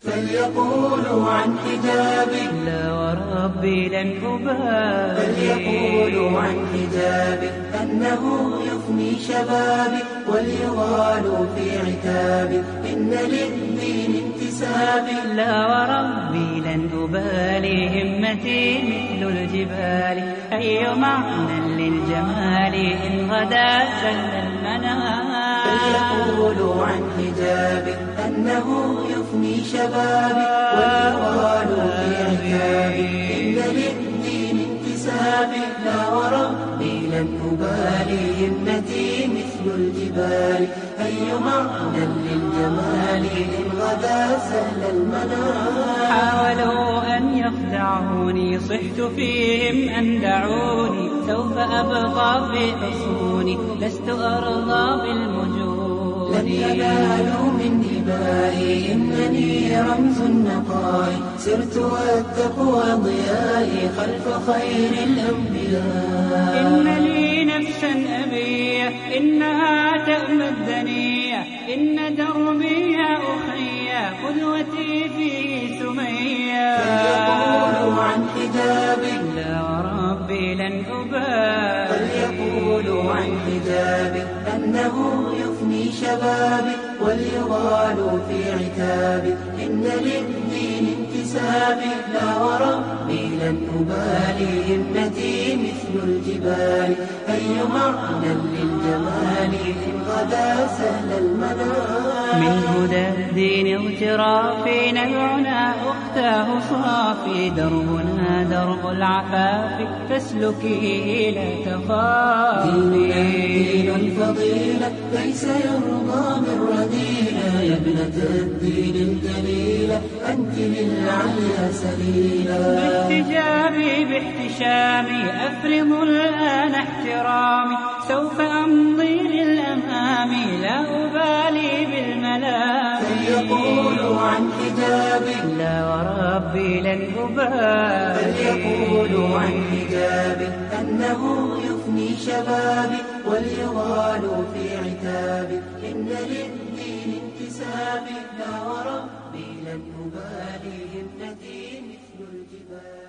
فليقولوا عن حجابي لا وربي لن أبالي. فليقولوا عن حجابي أنه يفني شبابي، وليغالوا في عتابي إن للدين انتسابي. لا وربي لن أبالي، همتي مثل الجبال، أي معنى للجمال إن غدا سهل المنام. فليقولوا عن حجابي أنه يفني شبابي، وليغالوا في عتابي إن للدين انتسابي. لا وربي لن أبالي، همتي مثل الجبال، أي معنى للجمال إن غدا سهل المنام. حاولوا أن يخدعوني، صحت فيهم أن دعوني، سوف أبقى في حصوني، لست أرضى بالمجون. لن ينالوا من دمائي، إنني رمز النقاء، سرت والتقوى ضيائي خلف خير الأنبياء. إن لي نفسا أبية، إنها تأمى الدنيا، إن دربي يا أخي قدوتي فيه سمية. فليقولوا عن حجابي لا وربي لن أبالي. فليقولوا عن حجابي أنه يفني شبابي، وليغالوا في عتابي إن للدين انتسابي. لا وربي لن أبالي، همتي مثل الجبال، أي معنى للجمال إن غدا سهل المنام. من هدى الدين اغترافي، نبعنا أختاه صافي، دربنا درب العفاف، فاسلكيه لا تخافي. ديننا دين الفضيلة، ليس يرضى من رذيلة، يا ابنة الدين الجليلة أنت للعليا سبيلا. باحتجابي باحتشامي أفرض الآن احترامي، سوف أمضي للأمام لا أبالي بالملام. فليقولوا عن حجابي لا وربي لن أبالي. فليقولوا عن حجابي أنه يفني شبابي، وليغالوا في عتابي إن للدين انتسابي. لا وربي لن أبالي، همتي مثل الجبال.